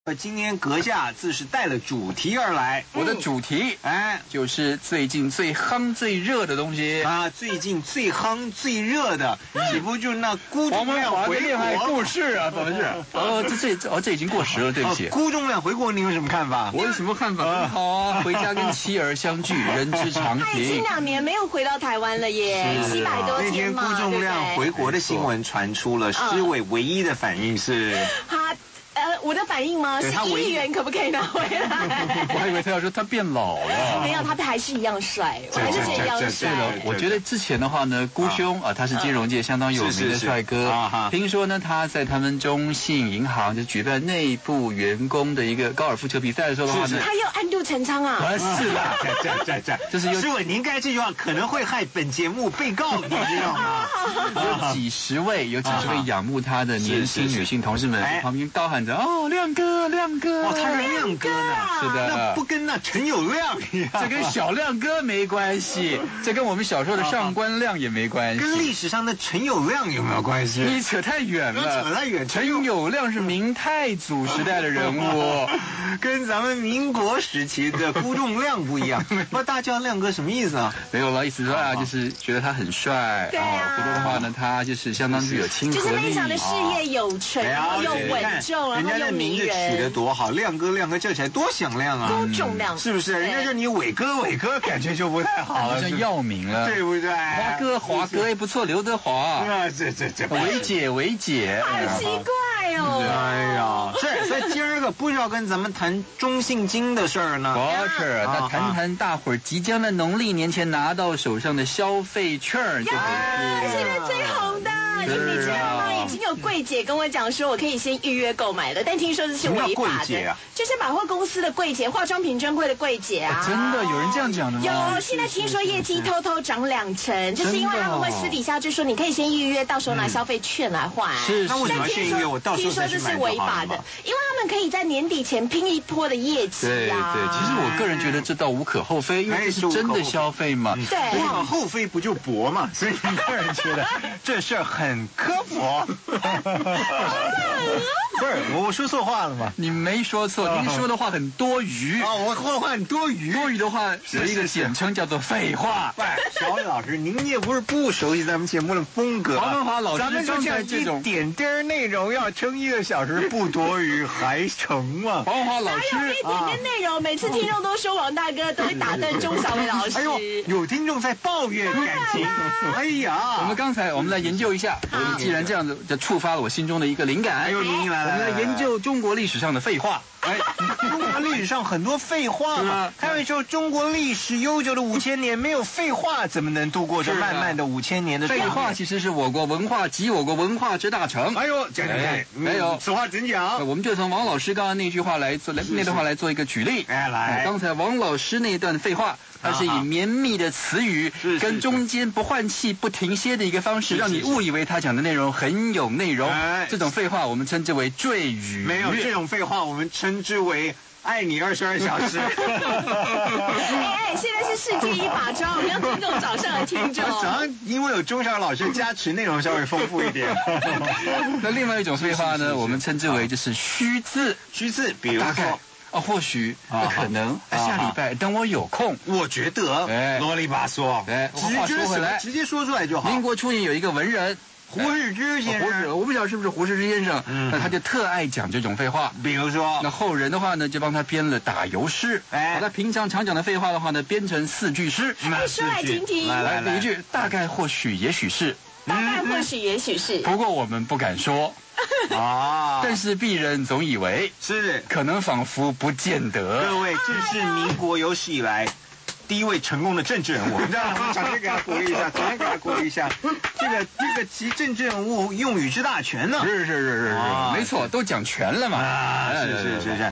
今天阁下自是带了主题而来， 我的主题就是最近最夯最热的东西啊，最近最夯最热的，岂不就是那辜仲亮回国故事啊？怎么是？这已经过时了，对不起。 辜仲亮回国，你有什么看法？ 我有什么看法？很好啊，回家跟妻儿相聚，人之常情。 他已经2年没有回到台湾了耶，700多天嘛。 那天辜仲亮回国的新闻传出了，施伟唯一的反应是我的反应吗？是1亿元可不可以拿回来？ 我还以为他要说他变老了。 没有，他还是一样帅，我还是觉得一样帅。 我觉得之前的话呢，辜兄他是金融界相当有名的帅哥。听说呢，他在他们中信银行就举办内部员工的一个高尔夫球比赛的时候的话呢， 他又暗度陈仓啊！ 是啦， 就是施伟，您刚才这句话可能会害本节目被告，你知道吗？ 有几十位仰慕他的年轻女性同事们旁边高喊着哦，亮哥，亮哥！ 哦，他是亮哥呢， 是的， 那不跟那陈友谅一样， 这跟小亮哥没关系，这跟我们小时候的上官亮也没关系， 跟历史上的陈友谅有没有关系？ 你扯太远了， 扯太远。 陈友谅是明太祖时代的人物， 跟咱们民国时期的辜仲亮不一样。那大叫亮哥什么意思啊？ 没有了，意思说就是觉得他很帅， 对啊， 觉得的话呢，他就是相当具有亲和力， 就是非常的事业有成，然后又稳重，然后又迷人。 取得多好，亮哥亮哥叫起来多响亮啊！ 辜仲亮是不是？人家叫你伟哥伟哥，感觉就不太好了， 好像要名了， 对不对？ 华哥也不错，刘德华啊，这维姐， 好奇怪哦！ 哎呀，所以今儿个不知道跟咱们谈中信金的事儿呢。 不是，那谈大伙儿即将在农历年前拿到手上的消费券， 现在最红的。你知道吗？已经有柜姐跟我讲说，我可以先预约购买了，但听说这是违法的。就是百货公司的柜姐，化妆品专柜的柜姐啊。 真的有人这样讲的吗？ 有，现在听说业绩偷偷涨2成，就是因为他们会私底下就说，你可以先预约，到时候拿消费券来换。 是， 那为什么先预约？我到时候再去买就好了。听说这是违法的， 因为他们可以在年底前拼一波的业绩啊。 对，其实我个人觉得这倒无可厚非，因为这是真的消费嘛。 对， 无可厚非不就薄嘛？所以你个人觉得这事儿很科普。不是，我说错话了吗？ 你没说错，您说的话很多余。 我说的话很多余。 多余的话有一个简称叫做废话。 小伟老师，您也不是不熟悉咱们节目的风格。 黄文华老师， 咱们就像这种点点内容要撑1个小时不多余，还成吗？ 黄文华老师， 哪有一点点内容？每次听众都说王大哥都会打断钟小伟老师。 哎呦，有听众在抱怨感情。哎呀， 我们来研究一下。既然这样子，就触发了我心中的一个灵感。 哎呦，您来， 我们来研究中国历史上的废话。 中国历史上很多废话嘛。他们说中国历史悠久的5000年，没有废话怎么能度过这漫漫的5000年的？ 废话其实是我国文化及我国文化之大成。 哎呦，讲， 没有， 此话怎讲？ 我们就从王老师刚刚那段话来做一个举例。 来， 刚才王老师那段废话，它是以绵密的词语跟中间不换气不停歇的一个方式，让你误以为他讲的内容很有内容。这种废话我们称之为赘语。 没有这种废话，我们称之为爱你22小时。 现在是世界一把抓，我们要听众早上的听众。 早上因为有钟晓老师加持，内容稍微丰富一点。 那另外一种废话呢，我们称之为就是虚字， 比如说。 或许可能下礼拜等我有空， 我觉得啰里吧嗦， 话说回来， 直接说出来就好。 民国初年有一个文人胡适之先生， 我不晓得是不是胡适之先生，那他就特爱讲这种废话。 比如说， 那后人的话呢，就帮他编了打油诗，把他平常常讲的废话的话呢，编成4句诗。 说来听听。 来，第一句，大概或许也许是， 大概或许也许是， 不过我们不敢说。但是鄙人总以为是， 可能仿佛不见得。 各位，这是民国有史以来第一位成功的政治人物，让我们掌声给他鼓励一下，这个其政治人物用语之大全呢。 是，没错，都讲全了嘛。 是。